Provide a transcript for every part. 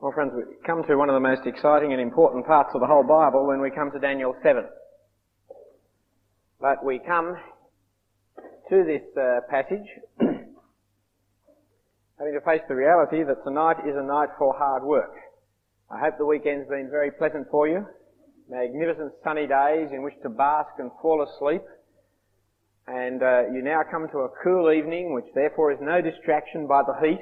Well, friends, we come to one of the most exciting and important parts of the whole Bible when we come to Daniel 7. But we come to this passage having to face the reality that tonight is a night for hard work. I hope the weekend's been very pleasant for you. Magnificent sunny days in which to bask and fall asleep. And you now come to a cool evening, which therefore is no distraction by the heat.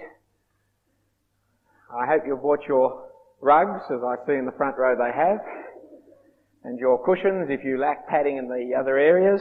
I hope you've brought your rugs, as I see in the front row they have, and your cushions if you lack padding in the other areas,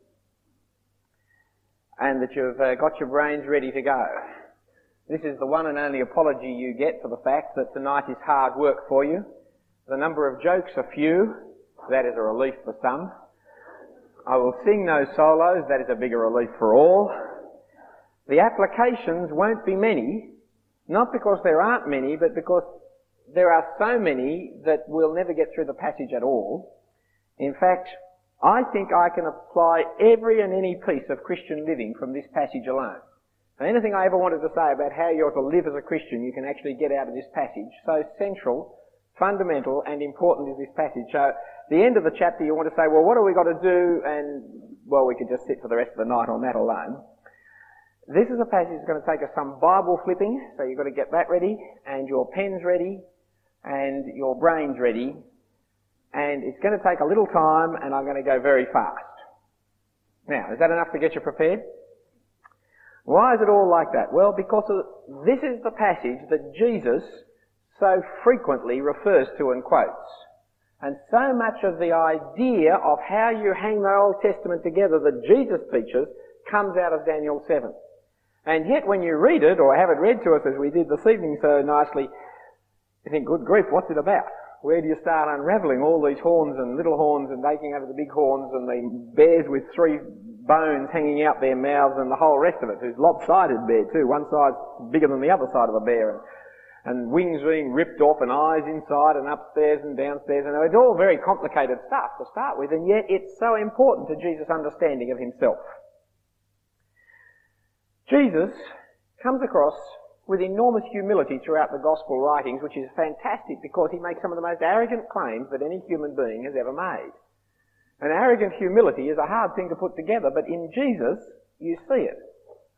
and that you've got your brains ready to go. This is the one and only apology you get for the fact that tonight is hard work for you. The number of jokes are few. That is a relief for some. I will sing no solos. That is a bigger relief for all. The applications won't be many, not because there aren't many, but because there are so many that we'll never get through the passage at all. In fact, I think I can apply every and any piece of Christian living from this passage alone. And anything I ever wanted to say about how you're to live as a Christian, you can actually get out of this passage. So central, fundamental and important is this passage. So at the end of the chapter you want to say, well, what have we got to do? And, well, we could just sit for the rest of the night on that alone. This is a passage that's going to take us some Bible flipping, so you've got to get that ready, and your pens ready, and your brains ready, and it's going to take a little time, and I'm going to go very fast. Now, is that enough to get you prepared? Why is it all like that? Well, because this is the passage that Jesus so frequently refers to and quotes. And so much of the idea of how you hang the Old Testament together that Jesus teaches comes out of Daniel 7. And yet when you read it, or have it read to us as we did this evening so nicely, you think, good grief, what's it about? Where do you start unravelling all these horns and little horns and taking over the big horns and the bears with 3 bones hanging out their mouths and the whole rest of it, who's lopsided bear too, one side's bigger than the other side of the bear, and wings being ripped off and eyes inside and upstairs and downstairs, and it's all very complicated stuff to start with, and yet it's so important to Jesus' understanding of himself. Jesus comes across with enormous humility throughout the gospel writings, which is fantastic because he makes some of the most arrogant claims that any human being has ever made. And arrogant humility is a hard thing to put together, but in Jesus, you see it.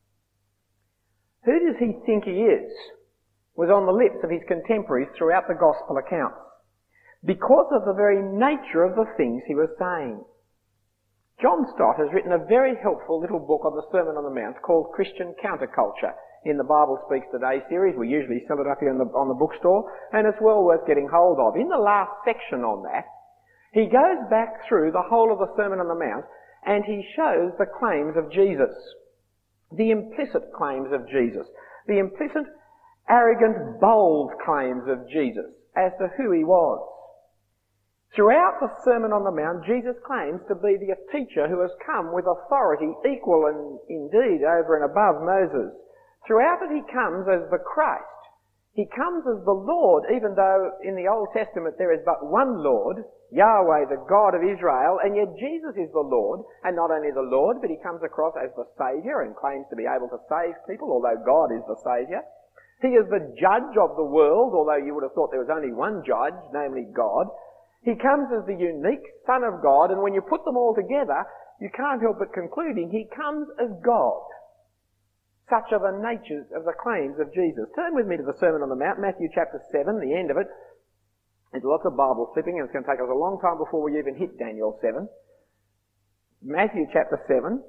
Who does he think he is? Was on the lips of his contemporaries throughout the gospel accounts, because of the very nature of the things he was saying. John Stott has written a very helpful little book on the Sermon on the Mount called Christian Counterculture in the Bible Speaks Today series. We usually sell it up here on the bookstore, and it's well worth getting hold of. In the last section on that, he goes back through the whole of the Sermon on the Mount and he shows the claims of Jesus, the implicit claims of Jesus, the implicit, arrogant, bold claims of Jesus as to who he was. Throughout the Sermon on the Mount, Jesus claims to be the teacher who has come with authority equal and indeed over and above Moses. Throughout it he comes as the Christ. He comes as the Lord, even though in the Old Testament there is but one Lord, Yahweh, the God of Israel, and yet Jesus is the Lord, and not only the Lord, but he comes across as the Saviour and claims to be able to save people, although God is the Saviour. He is the judge of the world, although you would have thought there was only one judge, namely God. He comes as the unique Son of God, and when you put them all together, you can't help but concluding he comes as God. Such are the natures of the claims of Jesus. Turn with me to the Sermon on the Mount, Matthew chapter 7, the end of it. There's lots of Bible flipping, and it's going to take us a long time before we even hit Daniel 7. Matthew chapter 7,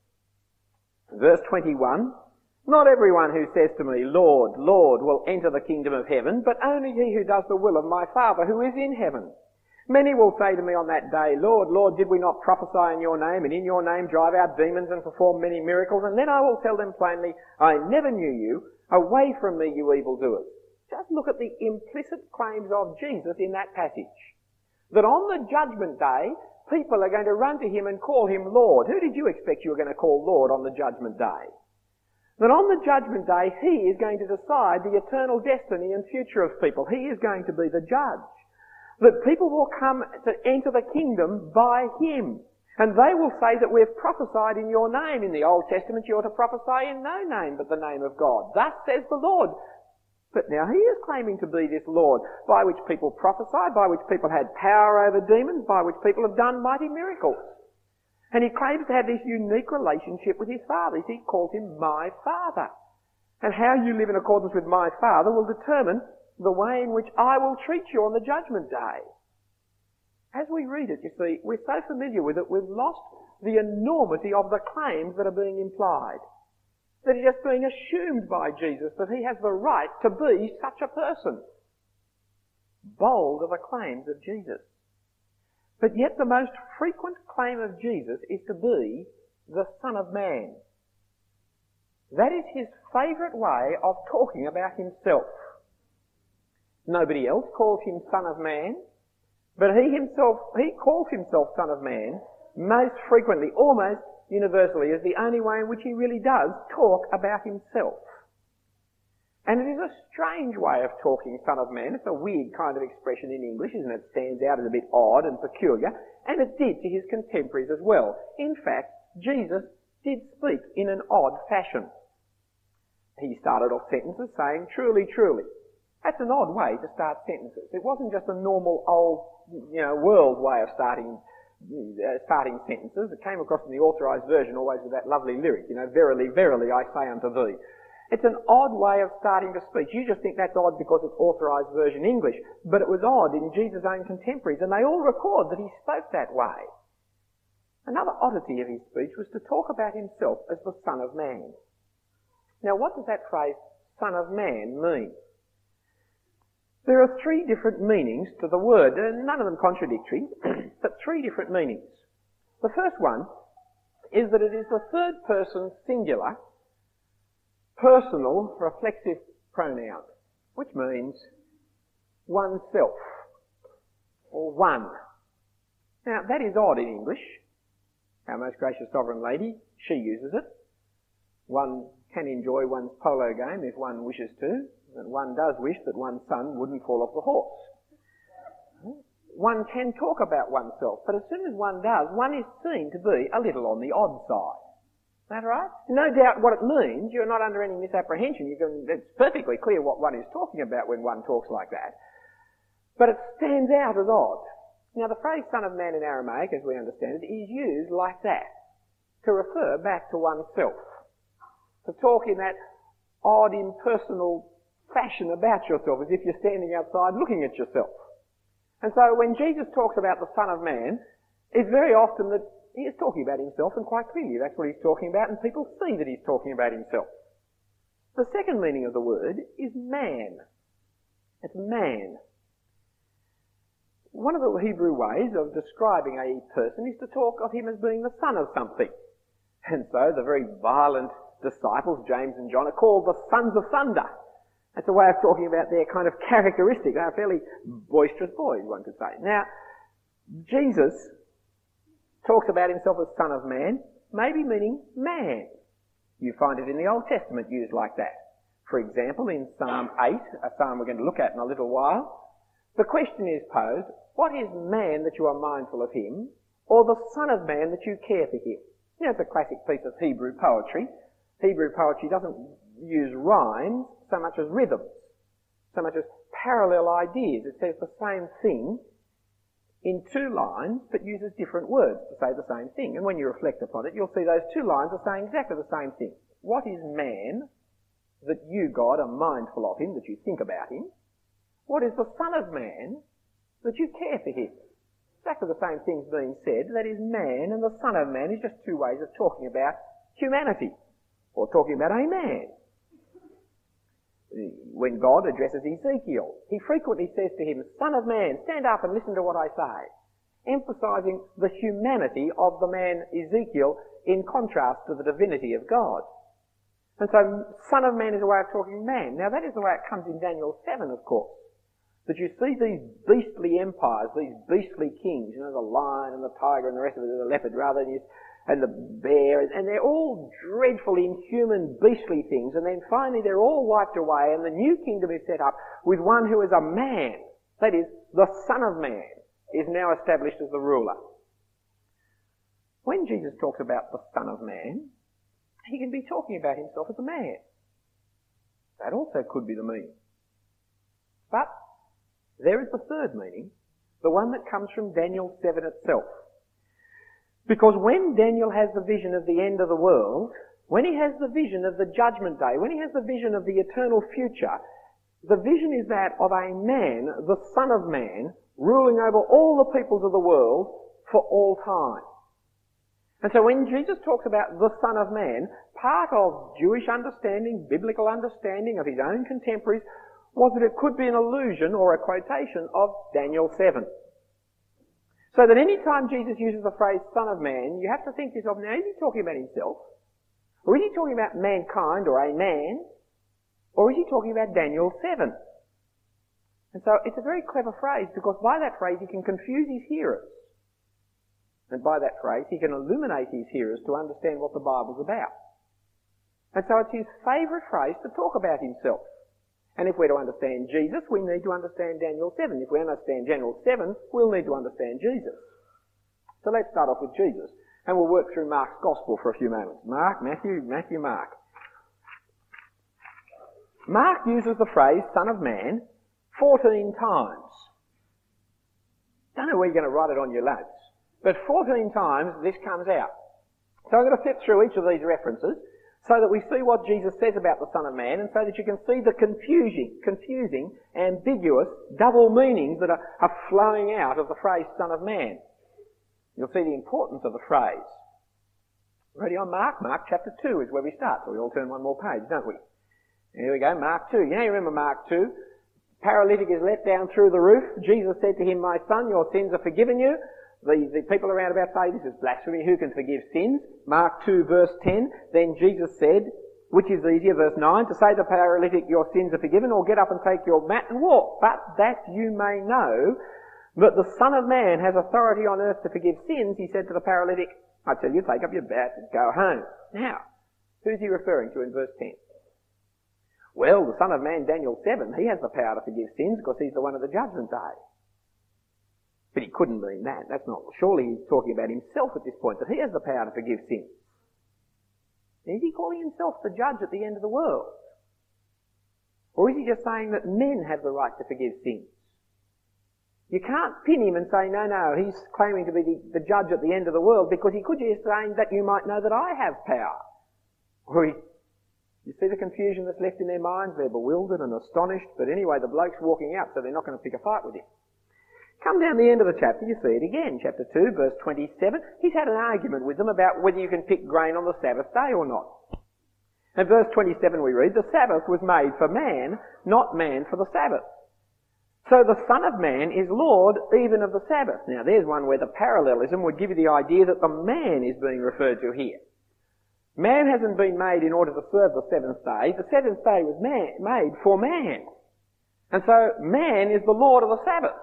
verse 21. Not everyone who says to me, Lord, Lord, will enter the kingdom of heaven, but only he who does the will of my Father who is in heaven. Many will say to me on that day, Lord, Lord, did we not prophesy in your name, and in your name drive out demons and perform many miracles? And then I will tell them plainly, I never knew you. Away from me, you evildoers. Just look at the implicit claims of Jesus in that passage. That on the judgment day, people are going to run to him and call him Lord. Who did you expect you were going to call Lord on the judgment day? That on the judgment day, he is going to decide the eternal destiny and future of people. He is going to be the judge. That people will come to enter the kingdom by him. And they will say that we've prophesied in your name. In the Old Testament you ought to prophesy in no name but the name of God. Thus says the Lord. But now he is claiming to be this Lord, by which people prophesied, by which people had power over demons, by which people have done mighty miracles. And he claims to have this unique relationship with his Father. He calls him my Father. And how you live in accordance with my Father will determine the way in which I will treat you on the judgment day. As we read it, you see, we're so familiar with it, we've lost the enormity of the claims that are being implied. That it is being assumed by Jesus that he has the right to be such a person. Bold are the claims of Jesus. But yet the most frequent claim of Jesus is to be the Son of Man. That is his favourite way of talking about himself. Nobody else calls him Son of Man, but he calls himself Son of Man most frequently, almost universally, as the only way in which he really does talk about himself. And it is a strange way of talking Son of Man. It's a weird kind of expression in English, isn't it? It stands out as a bit odd and peculiar, and it did to his contemporaries as well. In fact, Jesus did speak in an odd fashion. He started off sentences saying, truly, truly. That's an odd way to start sentences. It wasn't just a normal old, world way of starting sentences. It came across in the authorised version always with that lovely lyric, verily, verily, I say unto thee. It's an odd way of starting to speak. You just think that's odd because it's authorised version English, but it was odd in Jesus' own contemporaries, and they all record that he spoke that way. Another oddity of his speech was to talk about himself as the Son of Man. Now, what does that phrase, Son of Man, mean? There are three different meanings to the word, none of them contradictory, but three different meanings. The first one is that it is the third person singular, personal, reflexive pronoun, which means oneself, or one. Now, that is odd in English. Our most gracious sovereign lady, she uses it. One can enjoy one's polo game if one wishes to, and one does wish that one's son wouldn't fall off the horse. One can talk about oneself, but as soon as one does, one is seen to be a little on the odd side. Is that right? No doubt what it means. You're not under any misapprehension. It's perfectly clear what one is talking about when one talks like that. But it stands out as odd. Now, the phrase Son of Man in Aramaic, as we understand it, is used like that, to refer back to oneself, to talk in that odd, impersonal fashion about yourself, as if you're standing outside looking at yourself. And so when Jesus talks about the Son of Man, it's very often that he is talking about himself, and quite clearly that's what he's talking about, and people see that he's talking about himself. The second meaning of the word is man. It's man. One of the Hebrew ways of describing a person is to talk of him as being the son of something. And so the very violent disciples, James and John, are called the sons of thunder. That's a way of talking about their kind of characteristic. They're fairly boisterous boys, one could say. Now, Jesus talks about himself as Son of Man, maybe meaning man. You find it in the Old Testament used like that. For example, in Psalm 8, a psalm we're going to look at in a little while, the question is posed, what is man that you are mindful of him, or the Son of Man that you care for him? It's a classic piece of Hebrew poetry. Hebrew poetry doesn't use rhymes so much as rhythms, so much as parallel ideas. It says the same thing in two lines, but uses different words to say the same thing. And when you reflect upon it, you'll see those two lines are saying exactly the same thing. What is man that you, God, are mindful of him, that you think about him? What is the Son of Man that you care for him? Exactly the same thing's being said. That is, man and the Son of Man is just two ways of talking about humanity, or talking about a man. When God addresses Ezekiel, he frequently says to him, Son of Man, stand up and listen to what I say, emphasizing the humanity of the man Ezekiel in contrast to the divinity of God. And so, Son of Man is a way of talking man. Now, that is the way it comes in Daniel 7, of course. That you see these beastly empires, these beastly kings, the lion and the tiger and the rest of it, the leopard rather, and the bear, and they're all dreadful, inhuman, beastly things, and then finally they're all wiped away, and the new kingdom is set up with one who is a man. That is, the Son of Man is now established as the ruler. When Jesus talks about the Son of Man, he can be talking about himself as a man. That also could be the meaning. But there is the third meaning, the one that comes from Daniel 7 itself. Because when Daniel has the vision of the end of the world, when he has the vision of the judgment day, when he has the vision of the eternal future, the vision is that of a man, the Son of Man, ruling over all the peoples of the world for all time. And so when Jesus talks about the Son of Man, part of Jewish understanding, biblical understanding of his own contemporaries, was that it could be an allusion or a quotation of Daniel 7. So that any time Jesus uses the phrase Son of Man, you have to think to yourself, now is he talking about himself? Or is he talking about mankind or a man? Or is he talking about Daniel 7? And so it's a very clever phrase, because by that phrase he can confuse his hearers. And by that phrase he can illuminate his hearers to understand what the Bible's about. And so it's his favourite phrase to talk about himself. And if we're to understand Jesus, we need to understand Daniel 7. If we understand Daniel 7, we'll need to understand Jesus. So let's start off with Jesus. And we'll work through Mark's Gospel for a few moments. Mark, Matthew, Mark. Mark uses the phrase Son of Man 14 times. Don't know where you're going to write it on your notes, but 14 times this comes out. So I'm going to flip through each of these references so that we see what Jesus says about the Son of Man, and so that you can see the confusing, ambiguous, double meanings that are flowing out of the phrase Son of Man. You'll see the importance of the phrase. Ready on Mark? Mark chapter 2 is where we start, so we all turn one more page, don't we? Here we go, Mark 2. You remember Mark 2? Paralytic is let down through the roof. Jesus said to him, "My son, your sins are forgiven you." The people around about say this is blasphemy. Who can forgive sins? Mark 2 verse 10. Then Jesus said, which is easier, verse 9, to say to the paralytic, "Your sins are forgiven," or "Get up and take your mat and walk." But that you may know that the Son of Man has authority on earth to forgive sins, he said to the paralytic, "I tell you, take up your mat and go home." Now, who's he referring to in verse 10? Well, the Son of Man, Daniel 7, he has the power to forgive sins because he's the one of the judgment day. But he couldn't mean that. That's not. Surely he's talking about himself at this point, that he has the power to forgive sins. Is he calling himself the judge at the end of the world? Or is he just saying that men have the right to forgive sins? You can't pin him and say, no, he's claiming to be the judge at the end of the world, because he could just say that you might know that I have power. Or you see the confusion that's left in their minds? They're bewildered and astonished, but anyway, the bloke's walking out, so they're not going to pick a fight with him. Come down the end of the chapter, you see it again. Chapter 2, verse 27. He's had an argument with them about whether you can pick grain on the Sabbath day or not. In verse 27 we read, "The Sabbath was made for man, not man for the Sabbath. So the Son of Man is Lord even of the Sabbath." Now there's one where the parallelism would give you the idea that the man is being referred to here. Man hasn't been made in order to serve the seventh day. The seventh day was made for man. And so man is the Lord of the Sabbath.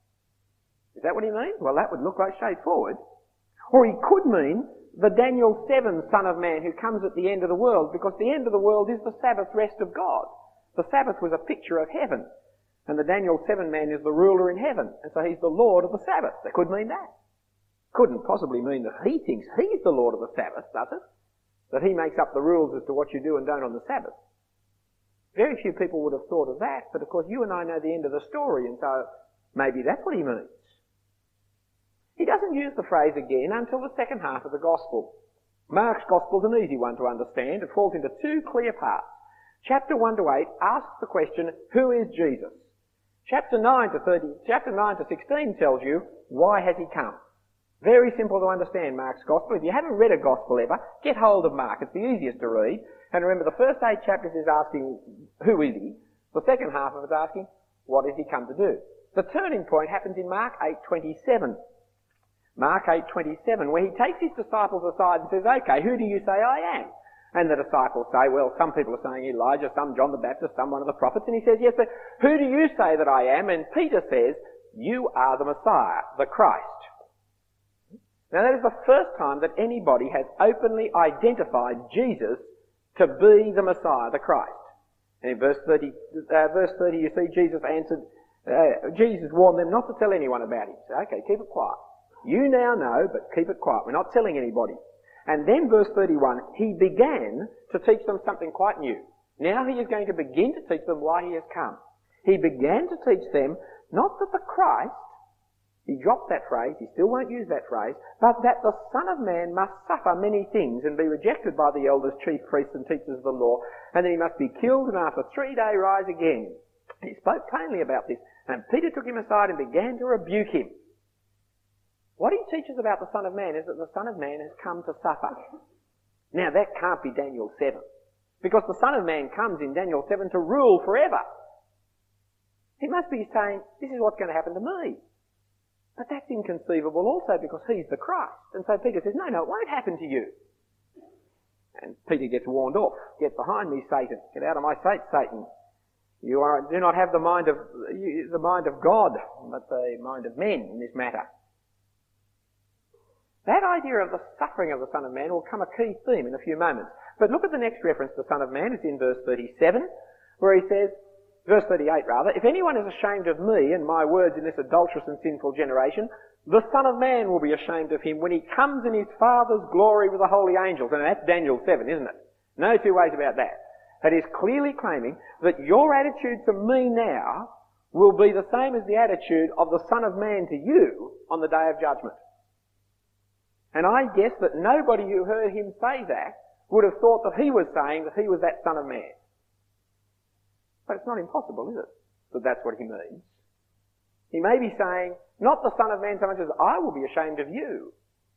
Is that what he means? Well, that would look like straightforward. Or he could mean the Daniel 7 Son of Man who comes at the end of the world, because the end of the world is the Sabbath rest of God. The Sabbath was a picture of heaven, and the Daniel 7 man is the ruler in heaven, and so he's the Lord of the Sabbath. That could mean that. Couldn't possibly mean that he thinks he's the Lord of the Sabbath, does it? That he makes up the rules as to what you do and don't on the Sabbath. Very few people would have thought of that, but of course you and I know the end of the story, and so maybe that's what he means. He doesn't use the phrase again until the second half of the Gospel. Mark's Gospel's an easy one to understand. It falls into two clear parts. Chapter 1 to 8 asks the question, who is Jesus? Chapter 9 to 16 tells you, why has he come? Very simple to understand, Mark's Gospel. If you haven't read a Gospel ever, get hold of Mark. It's the easiest to read. And remember, the first 8 chapters is asking, who is he? The second half of it is asking, what has he come to do? The turning point happens in Mark 8:27. Mark 8:27, where he takes his disciples aside and says, okay, who do you say I am? And the disciples say, well, some people are saying Elijah, some John the Baptist, some one of the prophets. And he says, yes, but who do you say that I am? And Peter says, you are the Messiah, the Christ. Now that is the first time that anybody has openly identified Jesus to be the Messiah, the Christ. And in verse 30 you see Jesus answered, Jesus warned them not to tell anyone about him. So, okay, keep it quiet. You now know, but keep it quiet. We're not telling anybody. And then verse 31, he began to teach them something quite new. Now he is going to begin to teach them why he has come. He began to teach them not that the Christ, he dropped that phrase, he still won't use that phrase, but that the Son of Man must suffer many things and be rejected by the elders, chief priests and teachers of the law, and then he must be killed and after 3 days rise again. He spoke plainly about this, and Peter took him aside and began to rebuke him. What he teaches about the Son of Man is that the Son of Man has come to suffer. Now that can't be Daniel 7, because the Son of Man comes in Daniel 7 to rule forever. He must be saying, this is what's going to happen to me. But that's inconceivable also because he's the Christ. And so Peter says, no, it won't happen to you. And Peter gets warned off. Get behind me, Satan. Get out of my sight, Satan. You do not have the mind of God, but the mind of men in this matter. That idea of the suffering of the Son of Man will become a key theme in a few moments. But look at the next reference to Son of Man. It's in verse 37, where he says, verse 38 rather, if anyone is ashamed of me and my words in this adulterous and sinful generation, the Son of Man will be ashamed of him when he comes in his Father's glory with the holy angels. And that's Daniel 7, isn't it? No two ways about that. That is clearly claiming that your attitude to me now will be the same as the attitude of the Son of Man to you on the day of judgment. And I guess that nobody who heard him say that would have thought that he was saying that he was that Son of Man. But it's not impossible, is it? That that's what he means. He may be saying, not the Son of Man so much as I will be ashamed of you.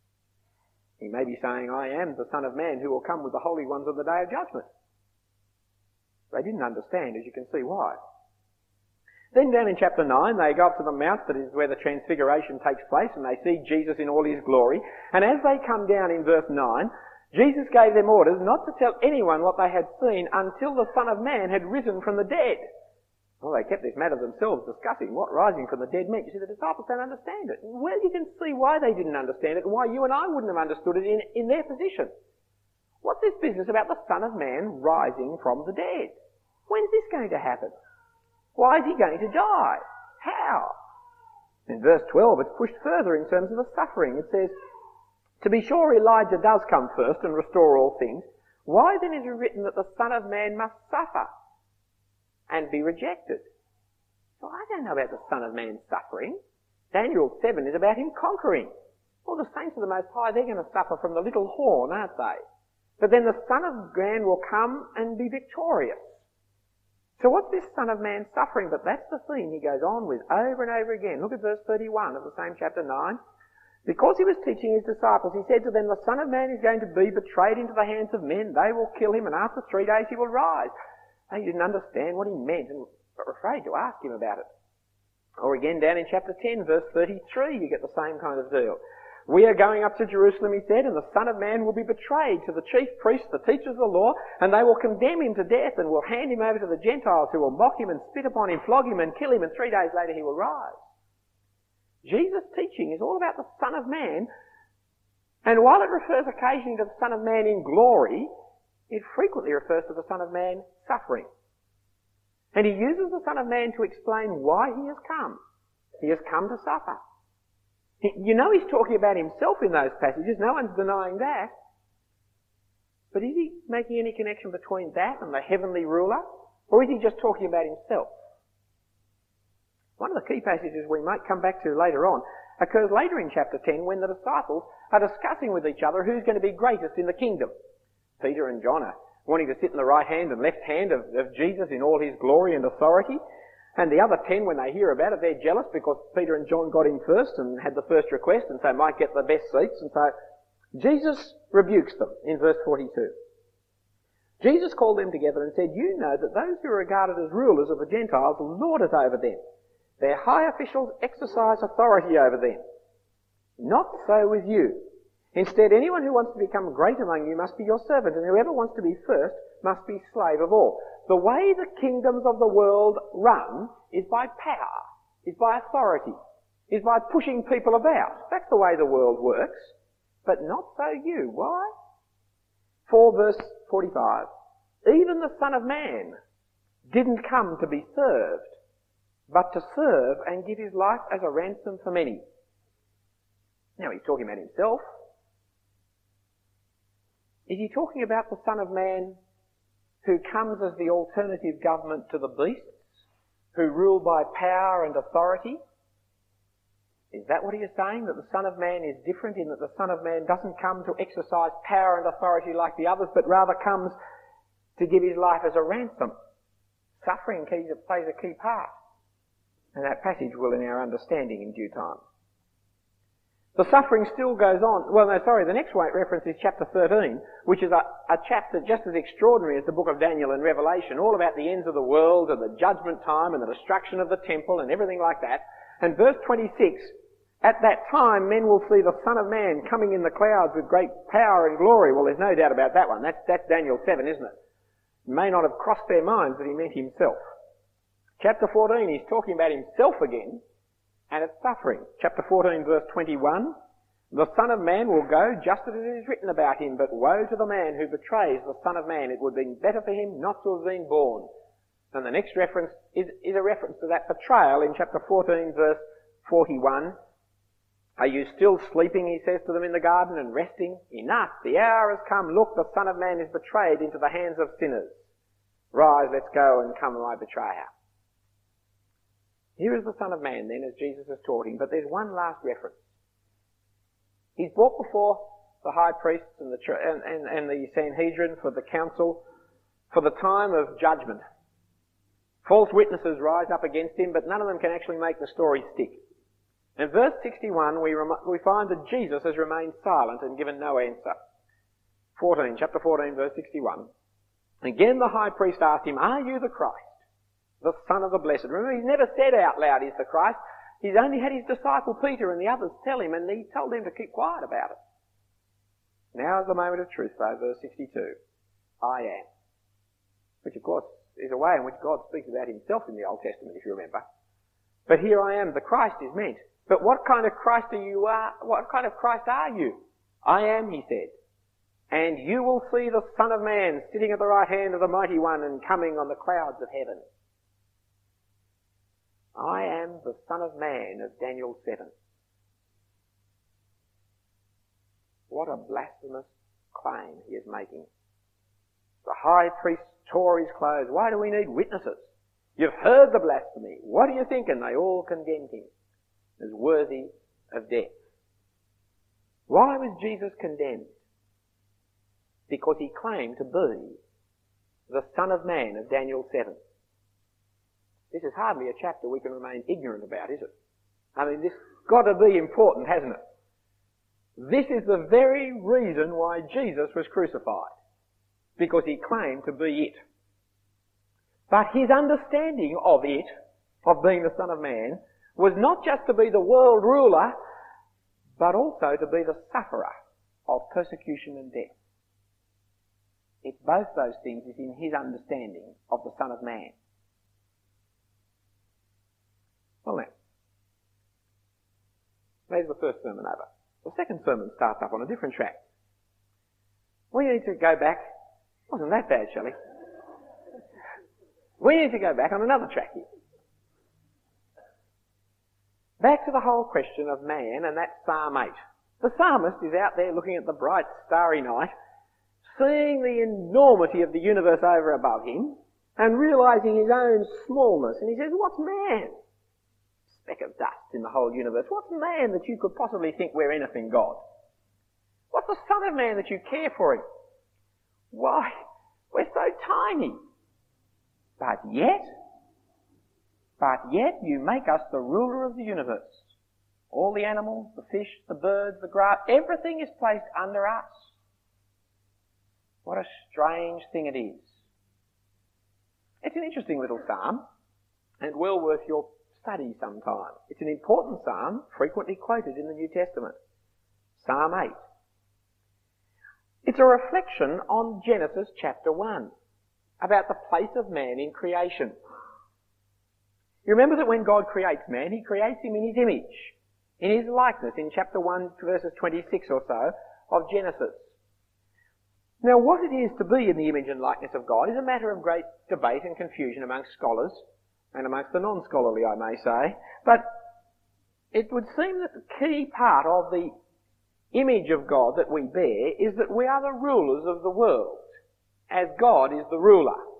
He may be saying, I am the Son of Man who will come with the holy ones on the day of judgment. They didn't understand, as you can see why. Then down in chapter 9, they go up to the mount that is where the transfiguration takes place, and they see Jesus in all his glory. And as they come down in verse 9, Jesus gave them orders not to tell anyone what they had seen until the Son of Man had risen from the dead. Well, they kept this matter themselves, discussing what rising from the dead meant. You see, the disciples don't understand it. Well, you can see why they didn't understand it and why you and I wouldn't have understood it in their position. What's this business about the Son of Man rising from the dead? When's this going to happen? Why is he going to die? How? In verse 12, it's pushed further in terms of the suffering. It says, to be sure Elijah does come first and restore all things. Why then is it written that the Son of Man must suffer and be rejected? So I don't know about the Son of Man suffering. Daniel 7 is about him conquering. Well, the saints of the Most High, they're going to suffer from the little horn, aren't they? But then the Son of Man will come and be victorious. So what's this Son of Man suffering? But that's the theme he goes on with over and over again. Look at verse 31 of the same chapter 9. Because he was teaching his disciples, he said to them, the Son of Man is going to be betrayed into the hands of men. They will kill him, and after 3 days he will rise. They didn't understand what he meant and were afraid to ask him about it. Or again, down in chapter 10, verse 33, you get the same kind of deal. We are going up to Jerusalem, he said, and the Son of Man will be betrayed to the chief priests, the teachers of the law, and they will condemn him to death and will hand him over to the Gentiles who will mock him and spit upon him, flog him and kill him, and 3 days later he will rise. Jesus' teaching is all about the Son of Man, and while it refers occasionally to the Son of Man in glory, it frequently refers to the Son of Man suffering. And he uses the Son of Man to explain why he has come. He has come to suffer. You know he's talking about himself in those passages, no one's denying that. But is he making any connection between that and the heavenly ruler? Or is he just talking about himself? One of the key passages we might come back to later on occurs later in chapter 10 when the disciples are discussing with each other who's going to be greatest in the kingdom. Peter and John are wanting to sit in the right hand and left hand of Jesus in all his glory and authority. And the other 10, when they hear about it, they're jealous because Peter and John got in first and had the first request and so might get the best seats. And so Jesus rebukes them in verse 42. Jesus called them together and said, you know that those who are regarded as rulers of the Gentiles lord it over them. Their high officials exercise authority over them. Not so with you. Instead, anyone who wants to become great among you must be your servant, and whoever wants to be first must be slave of all. The way the kingdoms of the world run is by power, is by authority, is by pushing people about. That's the way the world works. But not so you. Why? 4 verse 45. Even the Son of Man didn't come to be served, but to serve and give his life as a ransom for many. Now he's talking about himself. Is he talking about the Son of Man who comes as the alternative government to the beasts? who rule by power and authority? Is that what he is saying? That the Son of Man is different in that the Son of Man doesn't come to exercise power and authority like the others, but rather comes to give his life as a ransom? Suffering plays a key part. And that passage will in our understanding in due time. The suffering still goes on. The next reference is chapter 13, which is a chapter just as extraordinary as the book of Daniel and Revelation, all about the ends of the world and the judgment time and the destruction of the temple and everything like that. And verse 26, at that time men will see the Son of Man coming in the clouds with great power and glory. Well, there's no doubt about that one. That's Daniel 7, isn't it? It may not have crossed their minds that he meant himself. Chapter 14, he's talking about himself again, and it's suffering. Chapter 14, verse 21, the Son of Man will go just as it is written about him, but woe to the man who betrays the Son of Man. It would have been better for him not to have been born. And the next reference is a reference to that betrayal in chapter 14, verse 41. Are you still sleeping, he says to them in the garden, and resting? Enough, the hour has come. Look, the Son of Man is betrayed into the hands of sinners. Rise, let's go and come my betrayer. Here is the Son of Man then, as Jesus has taught him, but there's one last reference. He's brought before the high priests and the Sanhedrin for the council for the time of judgment. False witnesses rise up against him, but none of them can actually make the story stick. In verse 61, we find that Jesus has remained silent and given no answer. Chapter 14, verse 61. Again the high priest asked him, are you the Christ, the Son of the Blessed? Remember, he's never said out loud he's the Christ. He's only had his disciple Peter and the others tell him, and he told them to keep quiet about it. Now is the moment of truth, though, verse 62. I am. Which, of course, is a way in which God speaks about himself in the Old Testament, if you remember. But here I am, the Christ is meant. But what kind of Christ are you? What kind of Christ are you? I am, he said. And you will see the Son of Man sitting at the right hand of the Mighty One and coming on the clouds of heaven. I am the Son of Man of Daniel 7. What a blasphemous claim he is making. The high priest tore his clothes. Why do we need witnesses? You've heard the blasphemy. What do you think? And they all condemned him as worthy of death. Why was Jesus condemned? Because he claimed to be the Son of Man of Daniel 7. This is hardly a chapter we can remain ignorant about, is it? I mean, this got to be important, hasn't it? This is the very reason why Jesus was crucified. Because he claimed to be it. But his understanding of it, of being the Son of Man, was not just to be the world ruler, but also to be the sufferer of persecution and death. It's both those things is in his understanding of the Son of Man. Well then, there's the first sermon over. The second sermon starts up on a different track. We need to go back. Wasn't that bad, Shelley? We need to go back on another track here. Back to the whole question of man, and that's Psalm 8. The psalmist is out there looking at the bright, starry night, seeing the enormity of the universe over above him, and realising his own smallness. And he says, what's man? Speck of dust in the whole universe. What's man that you could possibly think we're anything, God? What's the Son of Man that you care for him? Why, we're so tiny. But yet you make us the ruler of the universe. All the animals, the fish, the birds, the grass, everything is placed under us. What a strange thing it is. It's an interesting little psalm, and well worth your study sometime. It's an important psalm, frequently quoted in the New Testament. Psalm 8. It's a reflection on Genesis chapter 1, about the place of man in creation. You remember that when God creates man, he creates him in his image, in his likeness, in chapter 1, verses 26 or so of Genesis. Now, what it is to be in the image and likeness of God is a matter of great debate and confusion amongst scholars, and amongst the non-scholarly, I may say. But it would seem that the key part of the image of God that we bear is that we are the rulers of the world, as God is the ruler.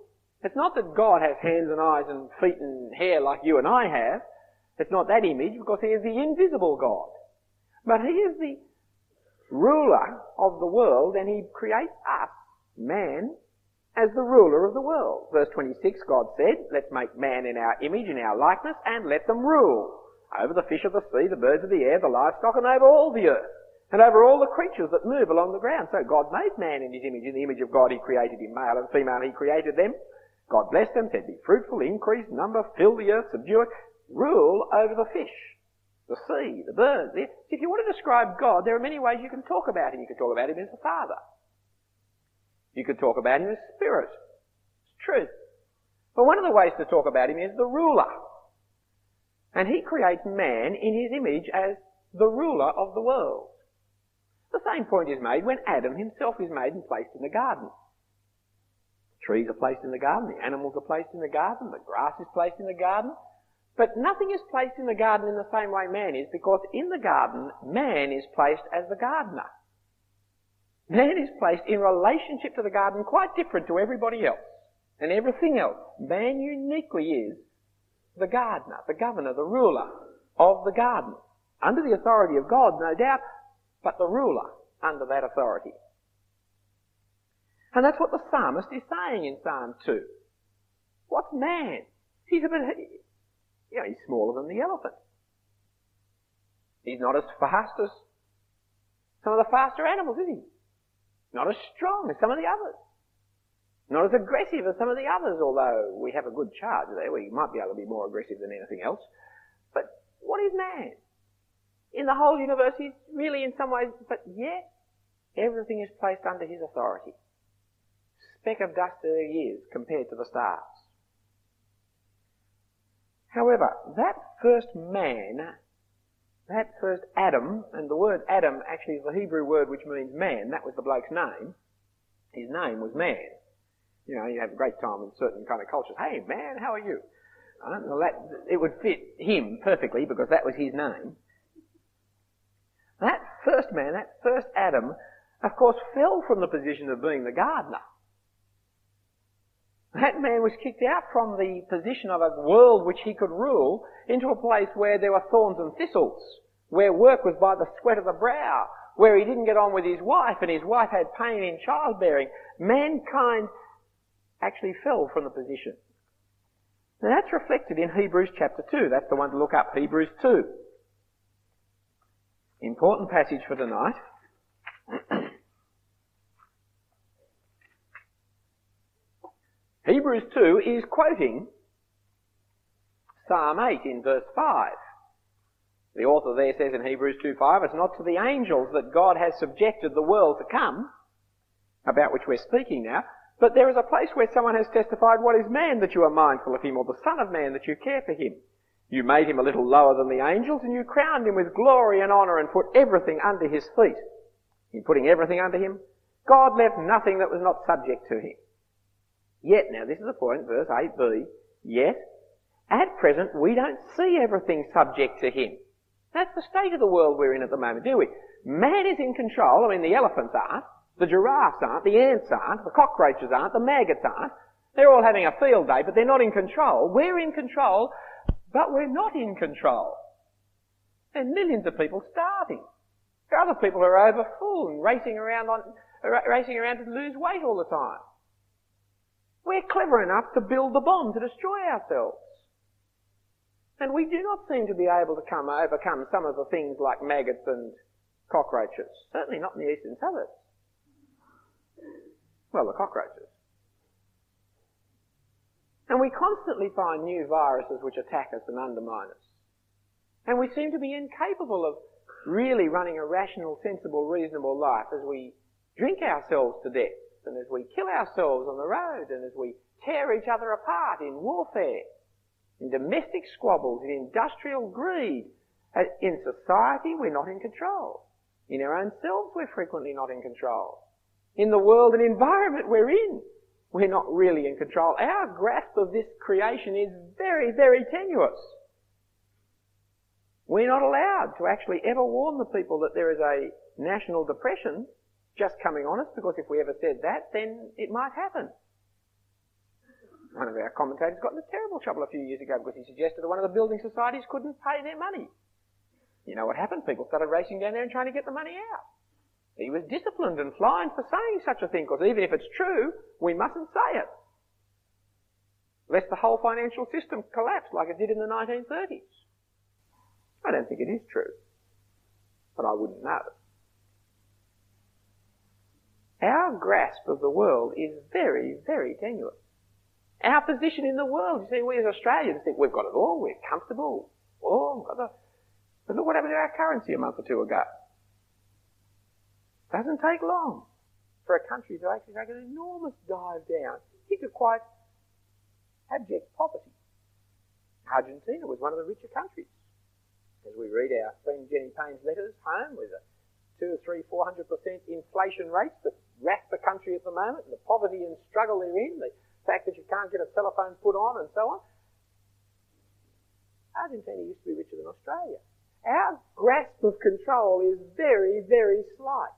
It's not that God has hands and eyes and feet and hair like you and I have. It's not that image, because he is the invisible God. But he is the ruler of the world, and he creates us, man, as the ruler of the world. Verse 26, God said, let's make man in our image, in our likeness, and let them rule over the fish of the sea, the birds of the air, the livestock, and over all the earth, and over all the creatures that move along the ground. So God made man in his image. In the image of God he created him, male and female he created them. God blessed them, said, be fruitful, increase, number, fill the earth, subdue it, rule over the fish, the sea, the birds. If you want to describe God, there are many ways you can talk about him. You can talk about him as the Father. You could talk about him as Spirit. It's truth. But one of the ways to talk about him is the ruler. And he creates man in his image as the ruler of the world. The same point is made when Adam himself is made and placed in the garden. Trees are placed in the garden, the animals are placed in the garden, the grass is placed in the garden. But nothing is placed in the garden in the same way man is, because in the garden, man is placed as the gardener. Man is placed in relationship to the garden quite different to everybody else and everything else. Man uniquely is the gardener, the governor, the ruler of the garden. Under the authority of God, no doubt, but the ruler under that authority. And that's what the psalmist is saying in Psalm 2. What's man? He's he's smaller than the elephant. He's not as fast as some of the faster animals, is he? Not as strong as some of the others. Not as aggressive as some of the others, although we have a good charge there. We might be able to be more aggressive than anything else. But what is man? In the whole universe, he's really in some ways, but yet everything is placed under his authority. Speck of dust there he is compared to the stars. However, that first man, that first Adam, and the word Adam actually is the Hebrew word which means man. That was the bloke's name. His name was man. You know, you have a great time in certain kind of cultures. Hey man, how are you? Well, it would fit him perfectly because that was his name. That first man, that first Adam, of course, fell from the position of being the gardener. That man was kicked out from the position of a world which he could rule into a place where there were thorns and thistles, where work was by the sweat of the brow, where he didn't get on with his wife and his wife had pain in childbearing. Mankind actually fell from the position. Now that's reflected in Hebrews chapter 2. That's the one to look up, Hebrews 2. Important passage for tonight. Hebrews 2 is quoting Psalm 8 in verse 5. The author there says in Hebrews 2:5, it's not to the angels that God has subjected the world to come, about which we're speaking now, but there is a place where someone has testified, what is man that you are mindful of him, or the son of man that you care for him? You made him a little lower than the angels, and you crowned him with glory and honour and put everything under his feet. In putting everything under him, God left nothing that was not subject to him. Yet, now this is the point, verse 8b, yet, at present we don't see everything subject to him. That's the state of the world we're in at the moment, do we? Man is in control. I mean, the elephants aren't, the giraffes aren't, the ants aren't, the cockroaches aren't, the maggots aren't. They're all having a field day, but they're not in control. We're in control, but we're not in control. There are millions of people starving. There are other people who are over full and racing around to lose weight all the time. We're clever enough to build the bomb to destroy ourselves. And we do not seem to be able to overcome some of the things like maggots and cockroaches. Certainly not in the eastern suburbs. Well, the cockroaches. And we constantly find new viruses which attack us and undermine us. And we seem to be incapable of really running a rational, sensible, reasonable life as we drink ourselves to death, and as we kill ourselves on the road, and as we tear each other apart in warfare, in domestic squabbles, in industrial greed. In society, we're not in control. In our own selves, we're frequently not in control. In the world and environment we're in, we're not really in control. Our grasp of this creation is very, very tenuous. We're not allowed to actually ever warn the people that there is a national depression just coming on us, because if we ever said that, then it might happen. One of our commentators got into terrible trouble a few years ago because he suggested that one of the building societies couldn't pay their money. You know what happened? People started racing down there and trying to get the money out. He was disciplined and fined for saying such a thing, because even if it's true, we mustn't say it, lest the whole financial system collapse like it did in the 1930s. I don't think it is true, but I wouldn't know. Our grasp of the world is very, very tenuous. Our position in the world, you see, we as Australians think we've got it all, we're comfortable. But look what happened to our currency a month or two ago. Doesn't take long for a country to actually take an enormous dive down into quite abject poverty. Argentina was one of the richer countries. As we read our friend Jenny Payne's letters home with a 200, 300, 400% inflation rates that wrack the country at the moment, and the poverty and struggle they're in, the fact that you can't get a telephone put on and so on. Argentina used to be richer than Australia. Our grasp of control is very, very slight.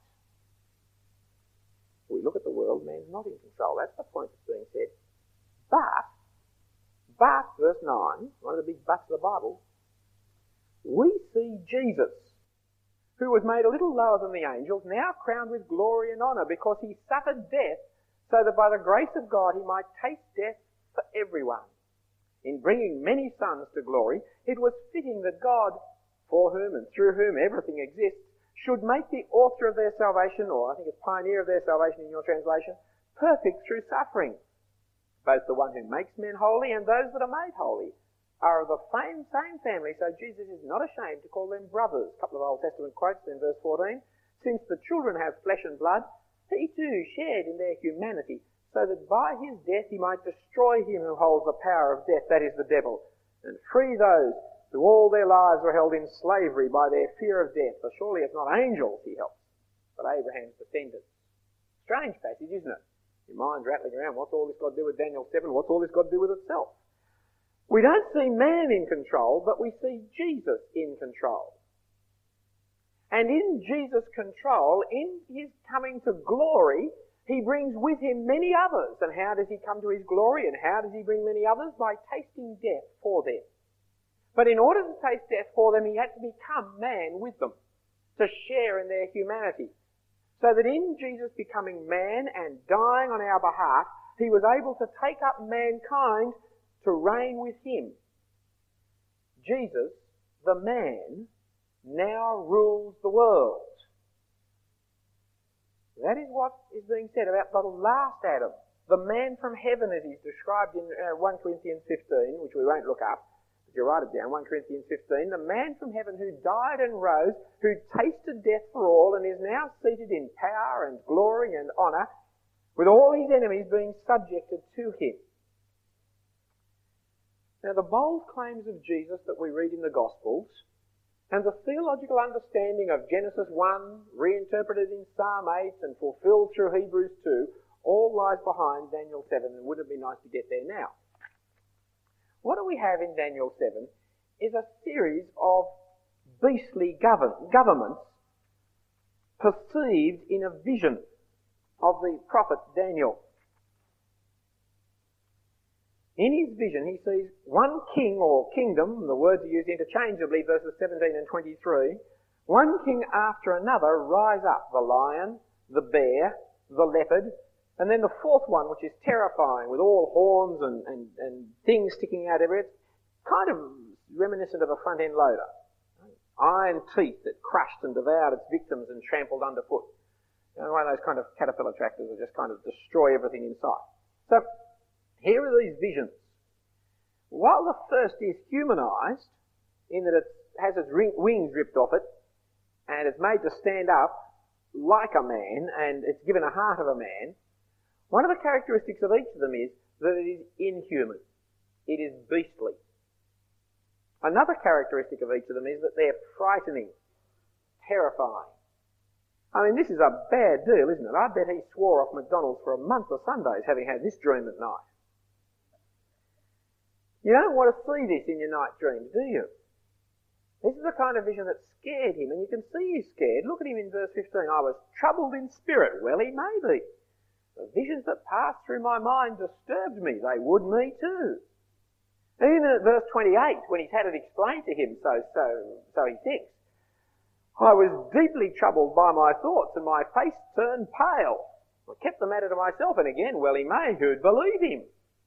We look at the world, man's not in control. That's the point that's being said. But, verse 9, one of the big buts of the Bible, we see Jesus, who was made a little lower than the angels, now crowned with glory and honour, because he suffered death, so that by the grace of God he might taste death for everyone. In bringing many sons to glory, it was fitting that God, for whom and through whom everything exists, should make the author of their salvation, or I think it's pioneer of their salvation in your translation, perfect through suffering. Both the one who makes men holy and those that are made holy are of the same family, so Jesus is not ashamed to call them brothers. A couple of Old Testament quotes in verse 14. Since the children have flesh and blood, he too shared in their humanity, so that by his death he might destroy him who holds the power of death, that is the devil, and free those who all their lives were held in slavery by their fear of death. For surely it's not angels he helps, but Abraham's descendants. Strange passage, isn't it? Your mind's rattling around, what's all this got to do with Daniel 7? What's all this got to do with itself? We don't see man in control, but we see Jesus in control. And in Jesus' control, in his coming to glory, he brings with him many others. And how does he come to his glory? And how does he bring many others? By tasting death for them. But in order to taste death for them, he had to become man with them, to share in their humanity. So that in Jesus becoming man and dying on our behalf, he was able to take up mankind to reign with him. Jesus, the man, now rules the world. That is what is being said about the last Adam, the man from heaven, as he's described in 1 Corinthians 15, which we won't look up, but you write it down, 1 Corinthians 15, the man from heaven who died and rose, who tasted death for all, and is now seated in power and glory and honour, with all his enemies being subjected to him. Now, the bold claims of Jesus that we read in the Gospels, and the theological understanding of Genesis 1, reinterpreted in Psalm 8 and fulfilled through Hebrews 2, all lies behind Daniel 7, and wouldn't it be nice to get there now? What do we have in Daniel 7 is a series of beastly governments perceived in a vision of the prophet Daniel. In his vision, he sees one king or kingdom, the words are used interchangeably, verses 17 and 23, one king after another rise up, the lion, the bear, the leopard, and then the fourth one, which is terrifying, with all horns and things sticking out everywhere. It's kind of reminiscent of a front-end loader. Iron teeth that crushed and devoured its victims and trampled underfoot. You know, one of those kind of caterpillar tractors that just kind of destroy everything in sight. So, here are these visions. While the first is humanised, in that it has its wings ripped off it, and it's made to stand up like a man, and it's given a heart of a man, one of the characteristics of each of them is that it is inhuman. It is beastly. Another characteristic of each of them is that they're frightening, terrifying. I mean, this is a bad deal, isn't it? I bet he swore off McDonald's for a month of Sundays having had this dream at night. You don't want to see this in your night dreams, do you? This is the kind of vision that scared him, and you can see he's scared. Look at him in verse 15. I was troubled in spirit. Well, he may be. The visions that passed through my mind disturbed me. They would me too. Even at verse 28, when he's had it explained to him, so he thinks, I was deeply troubled by my thoughts and my face turned pale. I kept the matter to myself, and again, well he may, who'd believe him?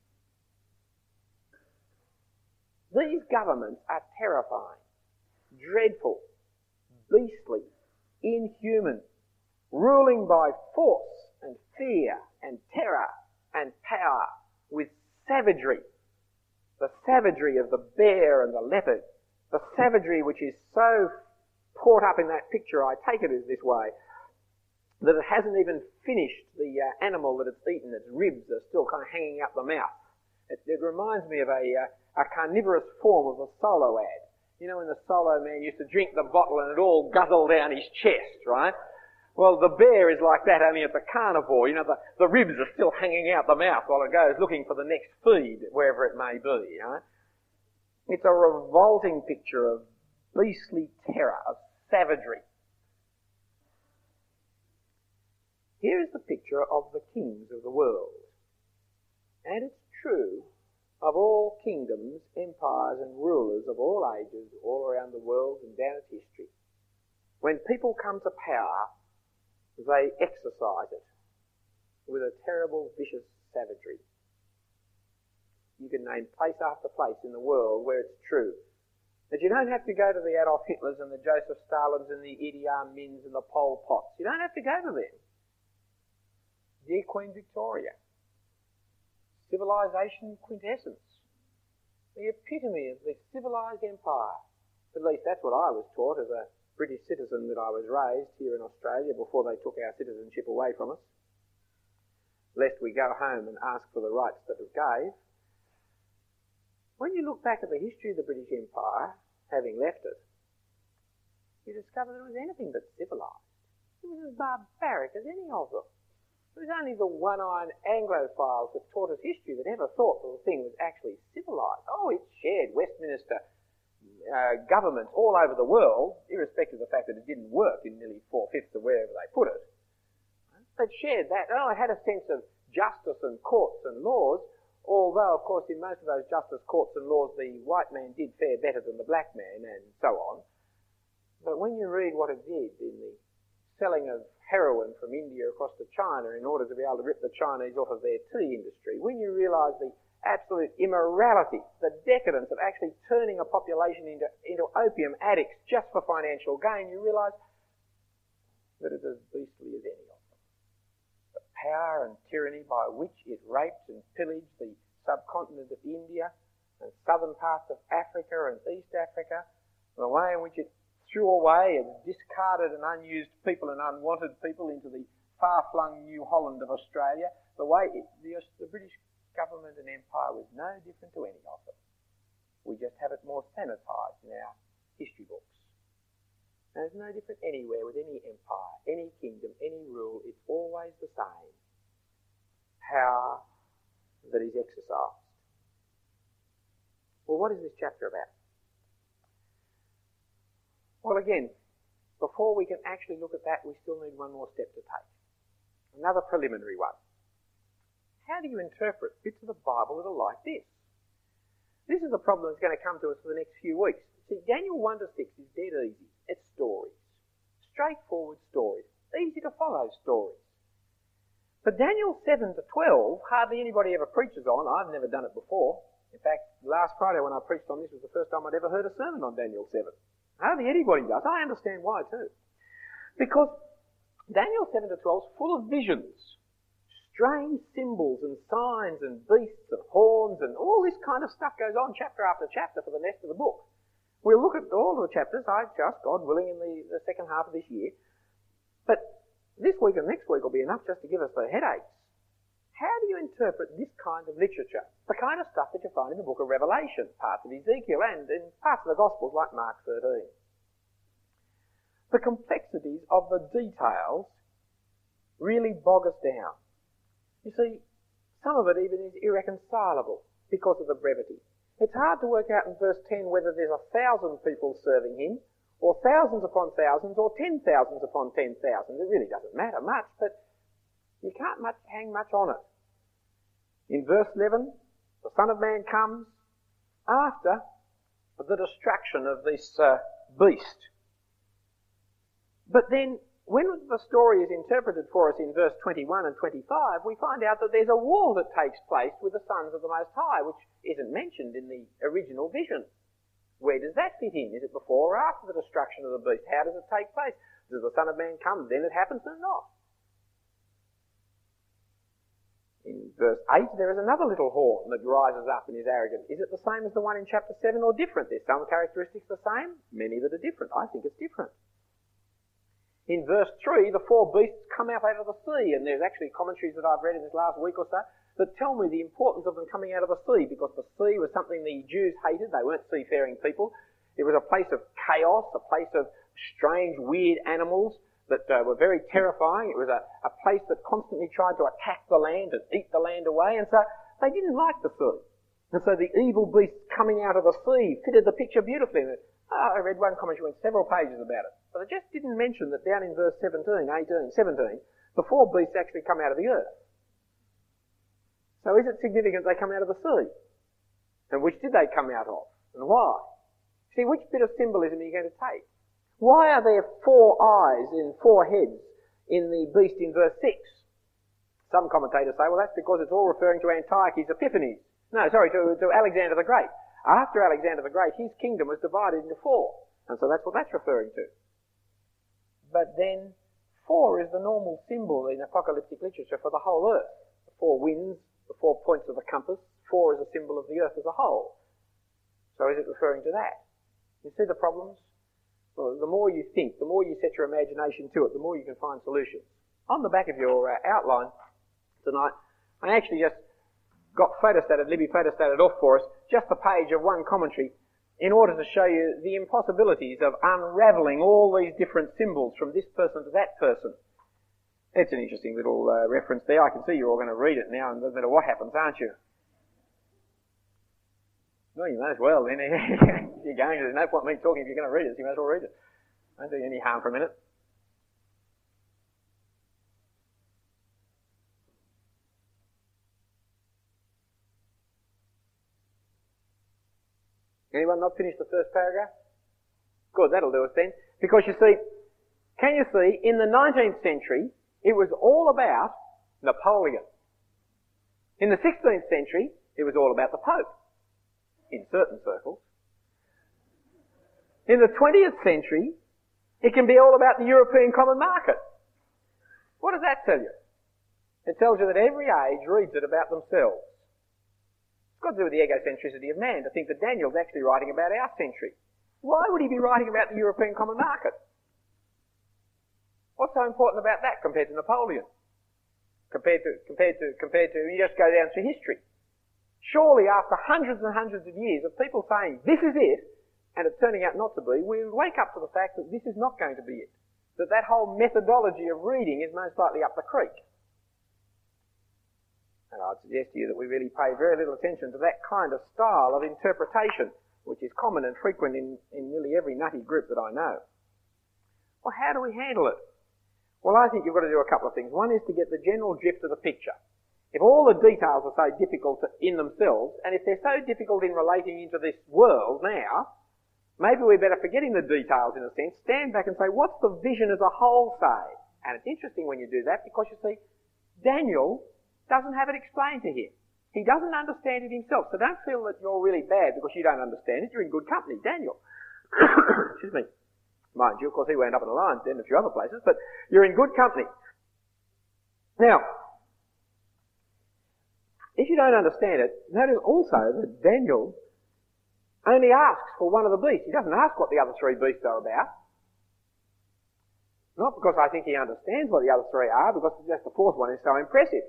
These governments are terrifying, dreadful, beastly, inhuman, ruling by force and fear and terror and power with savagery. The savagery of the bear and the leopard, the savagery which is so caught up in that picture, I take it as this way, that it hasn't even finished the animal that it's eaten. Its ribs are still kind of hanging up the mouth. It reminds me of a carnivorous form of a solo ad. You know, when the solo man used to drink the bottle and it all guzzled down his chest, right? Well, the bear is like that, only it's a carnivore. You know, the ribs are still hanging out the mouth while it goes looking for the next feed, wherever it may be, you know. It's a revolting picture of beastly terror, of savagery. Here is the picture of the kings of the world. And it's true of all kingdoms, empires and rulers of all ages, all around the world and down its history. When people come to power, they exercise it with a terrible, vicious savagery. You can name place after place in the world where it's true. That you don't have to go to the Adolf Hitlers and the Joseph Stalins and the Idi Amins and the Pol Pots. You don't have to go to them. Dear Queen Victoria, civilization quintessence, the epitome of the civilized empire. At least that's what I was taught as a British citizen that I was raised here in Australia before they took our citizenship away from us, lest we go home and ask for the rights that it gave. When you look back at the history of the British Empire, having left it, you discover that it was anything but civilised. It was as barbaric as any of them. It was only the one-eyed Anglophiles that taught us history that ever thought that the thing was actually civilised. Oh, it shared Westminster governments all over the world, irrespective of the fact that it didn't work in nearly 4/5 of wherever they put it. It shared that. Oh, it had a sense of justice and courts and laws, although, of course, in most of those justice, courts and laws, the white man did fare better than the black man and so on. But when you read what it did in the selling of heroin from India across to China in order to be able to rip the Chinese off of their tea industry, when you realise the absolute immorality, the decadence of actually turning a population into opium addicts just for financial gain, you realise that it's as beastly as any of them. The power and tyranny by which it raped and pillaged the subcontinent of India and southern parts of Africa and East Africa, the way in which it threw away and discarded and unused people and unwanted people into the far-flung New Holland of Australia, the way the British government and empire was no different to any of them. We just have it more sanitised in our history books. And it's no different anywhere with any empire, any kingdom, any rule. It's always the same. Power that is exercised. Well, what is this chapter about? Well, again, before we can actually look at that, we still need one more step to take. Another preliminary one. How do you interpret bits of the Bible that are like this? This is the problem that's going to come to us for the next few weeks. See, Daniel 1 to 6 is dead easy. It's stories. Straightforward stories. Easy to follow stories. But Daniel 7 to 12, hardly anybody ever preaches on. I've never done it before. In fact, last Friday when I preached on this was the first time I'd ever heard a sermon on Daniel 7. Hardly anybody does. I understand why too. Because Daniel 7 to 12 is full of visions. Strange symbols and signs and beasts and horns and all this kind of stuff goes on chapter after chapter for the rest of the book. We'll look at all of the chapters, God willing, in the second half of this year. But this week and next week will be enough just to give us the headaches. How do you interpret this kind of literature? The kind of stuff that you find in the book of Revelation, parts of Ezekiel and in parts of the Gospels like Mark 13. The complexities of the details really bog us down. You see, some of it even is irreconcilable because of the brevity. It's hard to work out in verse 10 whether there's 1,000 people serving him, or thousands upon thousands, or 10,000s upon 10,000. It really doesn't matter much, but You can't hang much on it. In verse 11, the Son of Man comes after the destruction of this beast. But then, when the story is interpreted for us in verse 21 and 25, we find out that there's a war that takes place with the sons of the Most High, which isn't mentioned in the original vision. Where does that fit in? Is it before or after the destruction of the beast? How does it take place? Does the Son of Man come, then it happens, or not? In verse 8, there is another little horn that rises up and is arrogant. Is it the same as the one in chapter 7 or different? There's some characteristics the same, many that are different. I think it's different. In verse 3, the four beasts come out of the sea, and there's actually commentaries that I've read in this last week or so that tell me the importance of them coming out of the sea, because the sea was something the Jews hated. They weren't seafaring people. It was a place of chaos, a place of strange, weird animals that were very terrifying. It was a place that constantly tried to attack the land and eat the land away, and so they didn't like the sea. And so the evil beasts coming out of the sea fitted the picture beautifully. I read one commentary, went several pages about it, but it just didn't mention that down in verse 17, the four beasts actually come out of the earth. So is it significant they come out of the sea? And which did they come out of? And why? See, which bit of symbolism are you going to take? Why are there 4 eyes and 4 heads in the beast in verse 6? Some commentators say, well, that's because it's all referring to Antiochus Epiphanes. No, sorry, to Alexander the Great. After Alexander the Great, his kingdom was divided into 4. And so that's what that's referring to. But then 4 is the normal symbol in apocalyptic literature for the whole earth. The 4 winds, the 4 points of the compass. 4 is a symbol of the earth as a whole. So is it referring to that? You see the problems? Well, the more you think, the more you set your imagination to it, the more you can find solutions. On the back of your outline tonight, I actually just got Libby photostated off for us, just a page of one commentary, in order to show you the impossibilities of unravelling all these different symbols from this person to that person. It's an interesting little reference there. I can see you're all going to read it now, and no matter what happens, aren't you? Well, you may as well. Then you're going to. There's no point in me talking if you're going to read it. So you may as well read it. Won't do you any harm for a minute. Anyone not finished the first paragraph? Good, that'll do us then. Because you see, can you see, in the 19th century, it was all about Napoleon. In the 16th century, it was all about the Pope. In certain circles. In the 20th century, it can be all about the European common market. What does that tell you? It tells you that every age reads it about themselves. It's got to do with the egocentricity of man to think that Daniel's actually writing about our century. Why would he be writing about the European common market? What's so important about that compared to Napoleon? Compared to, you just go down through history. Surely after hundreds and hundreds of years of people saying, this is it, and it turning out not to be, we wake up to the fact that this is not going to be it. That whole methodology of reading is most likely up the creek. And I'd suggest to you that we really pay very little attention to that kind of style of interpretation, which is common and frequent in nearly every nutty group that I know. Well, how do we handle it? Well, I think you've got to do a couple of things. One is to get the general drift of the picture. If all the details are so difficult in themselves, and if they're so difficult in relating into this world now, maybe we're better forgetting the details in a sense, stand back and say, what's the vision as a whole say? And it's interesting when you do that, because you see, Daniel doesn't have it explained to him. He doesn't understand it himself, so don't feel that you're really bad because you don't understand it. You're in good company, Daniel. Excuse me. Mind you, of course, he went up in the lion's den and a few other places, but you're in good company. Now, if you don't understand it, notice also that Daniel only asks for one of the beasts. He doesn't ask what the other 3 beasts are about. Not because I think he understands what the other 3 are, because just the 4th one is so impressive.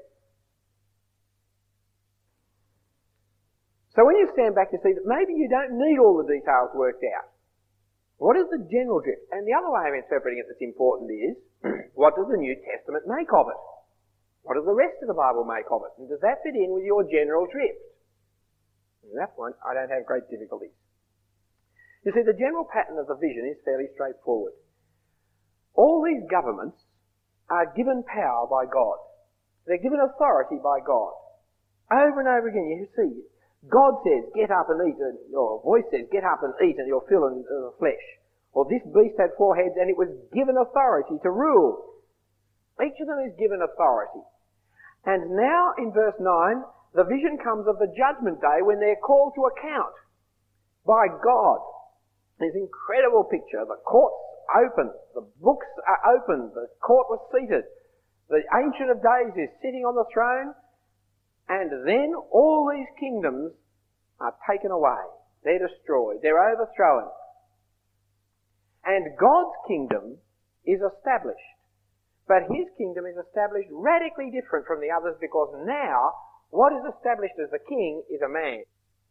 So when you stand back, you see that maybe you don't need all the details worked out. What is the general drift? And the other way of interpreting it that's important is, what does the New Testament make of it? What does the rest of the Bible make of it? And does that fit in with your general drift? On that point, I don't have great difficulties. You see, the general pattern of the vision is fairly straightforward. All these governments are given power by God. They're given authority by God. Over and over again, you see, God says, get up and eat, or a voice says, get up and eat and you'll fill in the flesh. Or this beast had 4 heads and it was given authority to rule. Each of them is given authority. And now in verse 9, the vision comes of the judgment day when they're called to account by God. This incredible picture. The court's open. The books are open. The court was seated. The Ancient of Days is sitting on the throne. And then all these kingdoms are taken away. They're destroyed. They're overthrown. And God's kingdom is established. But his kingdom is established radically different from the others, because now what is established as the king is a man.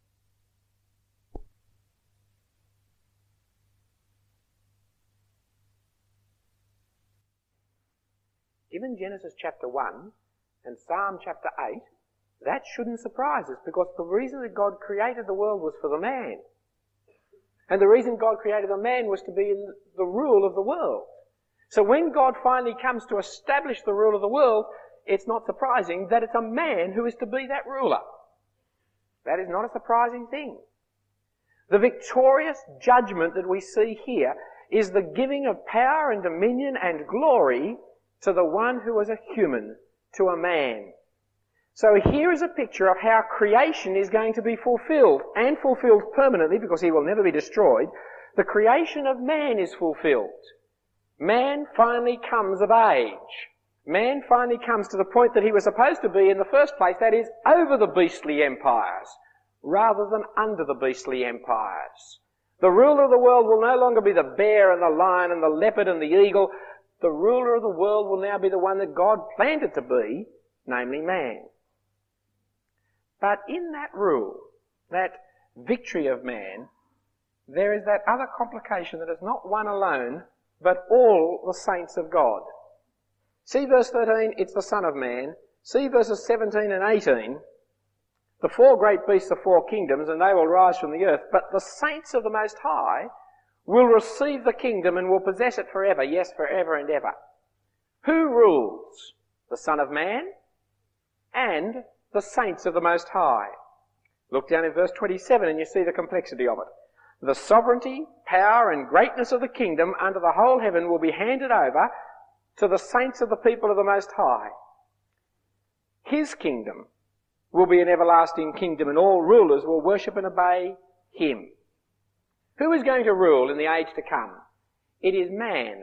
Given Genesis chapter 1 and Psalm chapter 8, that shouldn't surprise us, because the reason that God created the world was for the man. And the reason God created the man was to be in the rule of the world. So when God finally comes to establish the rule of the world, it's not surprising that it's a man who is to be that ruler. That is not a surprising thing. The victorious judgment that we see here is the giving of power and dominion and glory to the one who was a human, to a man. So here is a picture of how creation is going to be fulfilled, and fulfilled permanently, because he will never be destroyed. The creation of man is fulfilled. Man finally comes of age. Man finally comes to the point that he was supposed to be in the first place, that is, over the beastly empires, rather than under the beastly empires. The ruler of the world will no longer be the bear and the lion and the leopard and the eagle. The ruler of the world will now be the one that God planned it to be, namely man. But in that rule, that victory of man, there is that other complication that is not one alone, but all the saints of God. See verse 13, it's the Son of Man. See verses 17 and 18, the 4 great beasts are 4 kingdoms, and they will rise from the earth. But the saints of the Most High will receive the kingdom and will possess it forever, yes, forever and ever. Who rules? The Son of Man and the saints of the Most High. Look down in verse 27 and you see the complexity of it. The sovereignty, power and greatness of the kingdom under the whole heaven will be handed over to the saints of the people of the Most High. His kingdom will be an everlasting kingdom, and all rulers will worship and obey him. Who is going to rule in the age to come? It is man,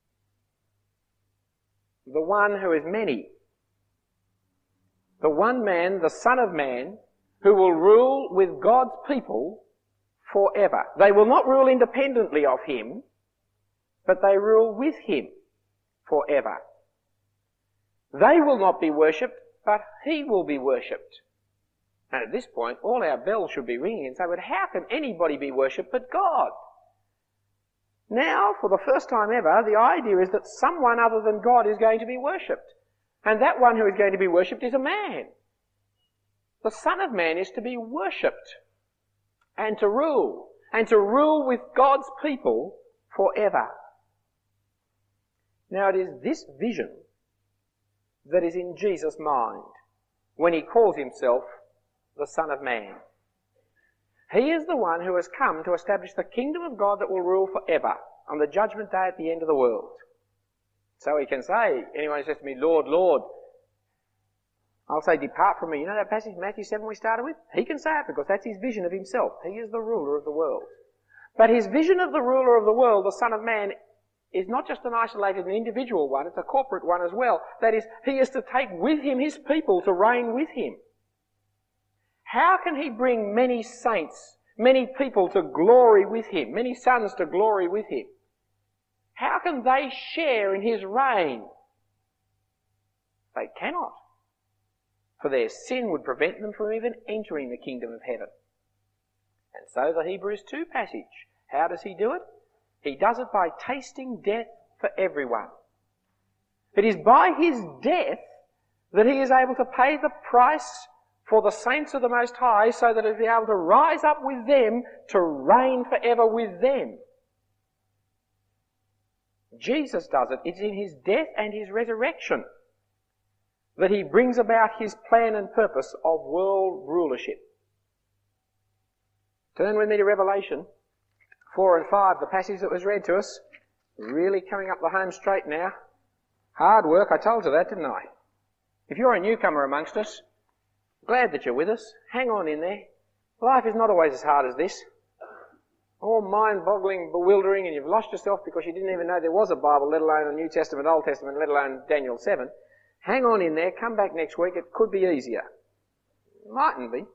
the one who is many. The one man, the Son of Man, who will rule with God's people forever. They will not rule independently of him, but they rule with him forever. They will not be worshipped, but he will be worshipped. And at this point, all our bells should be ringing and say, but how can anybody be worshipped but God? Now, for the first time ever, the idea is that someone other than God is going to be worshipped. And that one who is going to be worshipped is a man. The Son of Man is to be worshipped and to rule with God's people forever. Now it is this vision that is in Jesus' mind when he calls himself the Son of Man. He is the one who has come to establish the kingdom of God that will rule forever on the judgment day at the end of the world. So he can say, anyone who says to me, Lord, Lord, I'll say, depart from me. You know that passage, Matthew 7 we started with? He can say it because that's his vision of himself. He is the ruler of the world. But his vision of the ruler of the world, the Son of Man, is not just an isolated and individual one, it's a corporate one as well. That is, he is to take with him his people to reign with him. How can he bring many saints, many people to glory with him, many sons to glory with him? How can they share in his reign? They cannot. For their sin would prevent them from even entering the kingdom of heaven. And so the Hebrews 2 passage, how does he do it? He does it by tasting death for everyone. It is by his death that he is able to pay the price for the saints of the Most High, so that he'll be able to rise up with them to reign forever with them. Jesus does it. It's in his death and his resurrection that he brings about his plan and purpose of world rulership. Turn with me to Revelation 4 and 5, the passage that was read to us. Really coming up the home straight now. Hard work, I told you that, didn't I? If you're a newcomer amongst us, glad that you're with us. Hang on in there. Life is not always as hard as this. All mind-boggling, bewildering, and you've lost yourself because you didn't even know there was a Bible, let alone a New Testament, Old Testament, let alone Daniel 7. Hang on in there, come back next week, it could be easier. Mightn't be.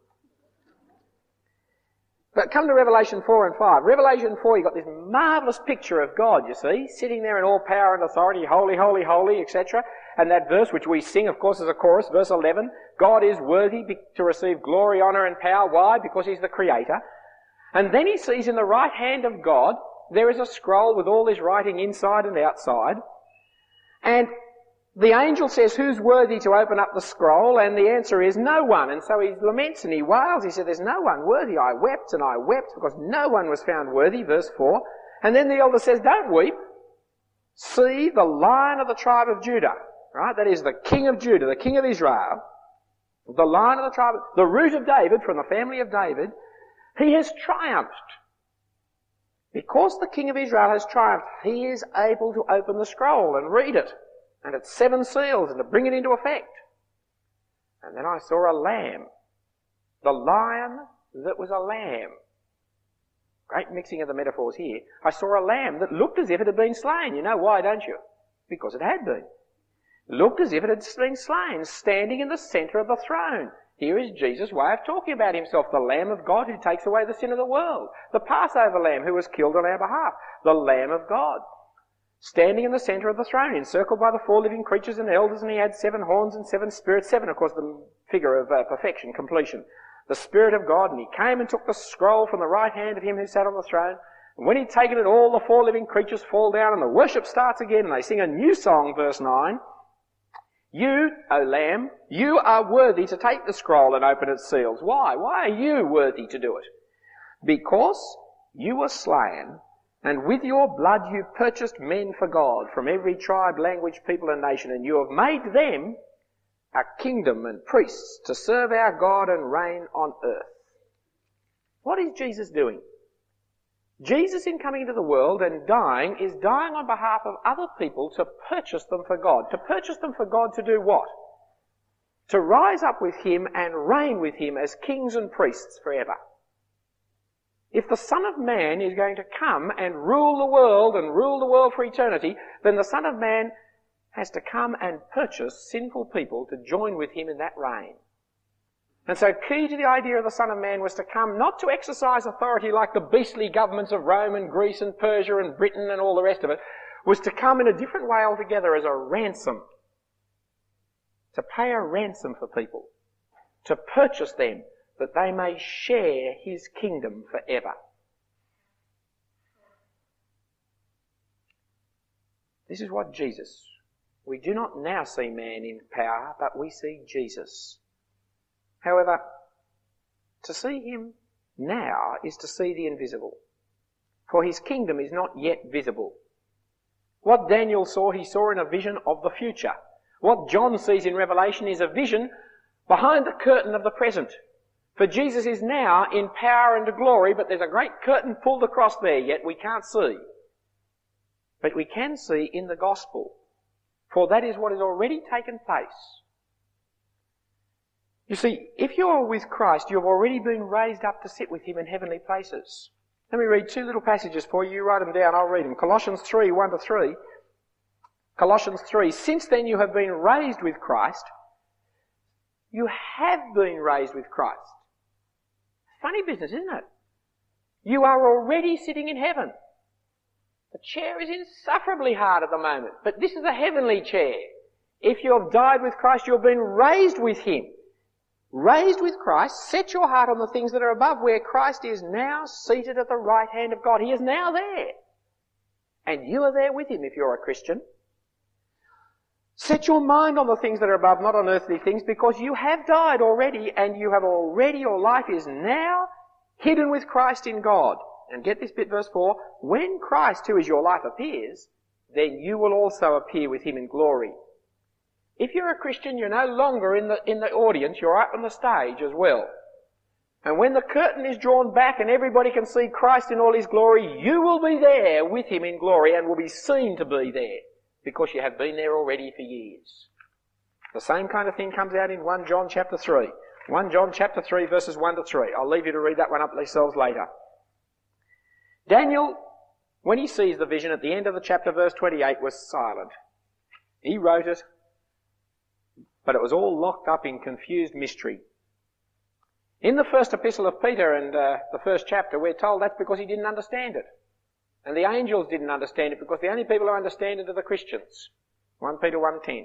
But come to Revelation 4 and 5. Revelation 4, you've got this marvellous picture of God, you see, sitting there in all power and authority, holy, holy, holy, etc. And that verse which we sing, of course, as a chorus, verse 11, God is worthy to receive glory, honour and power. Why? Because he's the Creator. And then he sees in the right hand of God, there is a scroll with all this writing inside and outside. And the angel says, who's worthy to open up the scroll? And the answer is no one. And so he laments and he wails. He said, there's no one worthy. I wept and I wept because no one was found worthy, verse 4. And then the elder says, don't weep. See the Lion of the tribe of Judah, right? That is the King of Judah, the King of Israel, the Lion of the tribe, the root of David, from the family of David. He has triumphed. Because the King of Israel has triumphed, he is able to open the scroll and read it, and its 7 seals, and to bring it into effect. And then I saw a lamb, the lion that was a lamb. Great mixing of the metaphors here. I saw a lamb that looked as if it had been slain. You know why, don't you? Because it had been. Looked as if it had been slain, standing in the centre of the throne. Here is Jesus' way of talking about himself, the Lamb of God who takes away the sin of the world, the Passover Lamb who was killed on our behalf, the Lamb of God, standing in the centre of the throne, encircled by the 4 living creatures and elders, and he had 7 horns and 7 spirits, 7 of course the figure of perfection, completion, the Spirit of God, and he came and took the scroll from the right hand of him who sat on the throne, and when he'd taken it, all the 4 living creatures fall down, and the worship starts again, and they sing a new song, verse 9, you, O Lamb, you are worthy to take the scroll and open its seals. Why? Why are you worthy to do it? Because you were slain, and with your blood you purchased men for God from every tribe, language, people and nation, and you have made them a kingdom and priests to serve our God and reign on earth. What is Jesus doing? Jesus, in coming into the world and dying, is dying on behalf of other people to purchase them for God. To purchase them for God to do what? To rise up with him and reign with him as kings and priests forever. If the Son of Man is going to come and rule the world for eternity, then the Son of Man has to come and purchase sinful people to join with him in that reign. And so key to the idea of the Son of Man was to come not to exercise authority like the beastly governments of Rome and Greece and Persia and Britain and all the rest of it, was to come in a different way altogether as a ransom. To pay a ransom for people. To purchase them that they may share his kingdom forever. This is what Jesus. We do not now see man in power, but we see Jesus. However, to see him now is to see the invisible, for his kingdom is not yet visible. What Daniel saw, he saw in a vision of the future. What John sees in Revelation is a vision behind the curtain of the present. For Jesus is now in power and glory, but there's a great curtain pulled across there, yet we can't see. But we can see in the gospel, for that is what has already taken place. You see, if you are with Christ, you have already been raised up to sit with him in heavenly places. Let me read 2 little passages for you. You write them down, I'll read them. Colossians 3, 1 to 3. Colossians 3, since then you have been raised with Christ. You have been raised with Christ. Funny business, isn't it? You are already sitting in heaven. The chair is insufferably hard at the moment, but this is a heavenly chair. If you have died with Christ, you have been raised with him. Raised with Christ, set your heart on the things that are above, where Christ is now seated at the right hand of God. He is now there. And you are there with him if you're a Christian. Set your mind on the things that are above, not on earthly things, because you have died already, and you have already, your life is now hidden with Christ in God. And get this bit, verse 4, when Christ, who is your life, appears, then you will also appear with him in glory. If you're a Christian, you're no longer in the audience, you're up on the stage as well. And when the curtain is drawn back and everybody can see Christ in all His glory, you will be there with Him in glory and will be seen to be there because you have been there already for years. The same kind of thing comes out in 1 John chapter 3. 1 John chapter 3 verses 1 to 3. I'll leave you to read that one up yourselves later. Daniel, when he sees the vision at the end of the chapter, verse 28, was silent. He wrote it, but it was all locked up in confused mystery. In the first epistle of Peter and the first chapter, we're told that's because he didn't understand it. And the angels didn't understand it because the only people who understand it are the Christians. 1 Peter 1:10.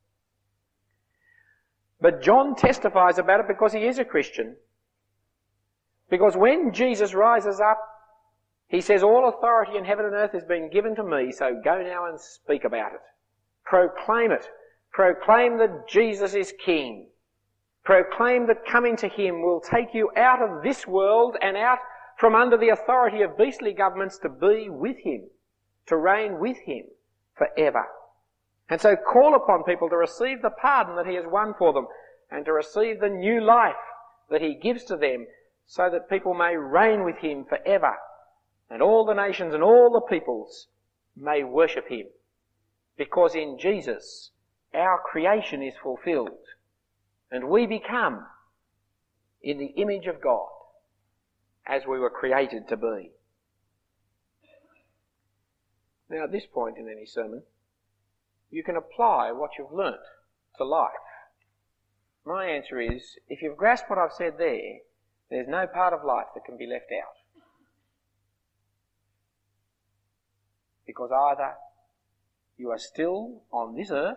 But John testifies about it because he is a Christian. Because when Jesus rises up, he says, all authority in heaven and earth has been given to me, so go now and speak about it. Proclaim it. Proclaim that Jesus is King. Proclaim that coming to Him will take you out of this world and out from under the authority of beastly governments to be with Him, to reign with Him forever. And so call upon people to receive the pardon that He has won for them and to receive the new life that He gives to them so that people may reign with Him forever and all the nations and all the peoples may worship Him. Because in Jesus our creation is fulfilled and we become in the image of God as we were created to be. Now at this point in any sermon, you can apply what you've learnt to life. My answer is, if you've grasped what I've said there, there's no part of life that can be left out. Because either you are still on this earth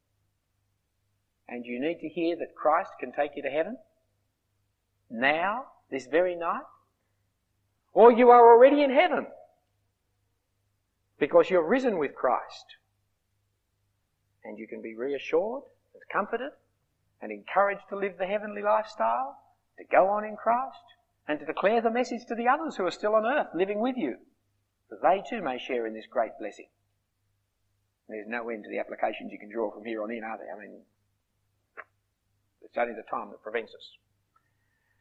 and you need to hear that Christ can take you to heaven now, this very night, or you are already in heaven because you've risen with Christ. And you can be reassured and comforted and encouraged to live the heavenly lifestyle, to go on in Christ, and to declare the message to the others who are still on earth living with you, that they too may share in this great blessing. There's no end to the applications you can draw from here on in, are there? I mean, it's only the time that prevents us.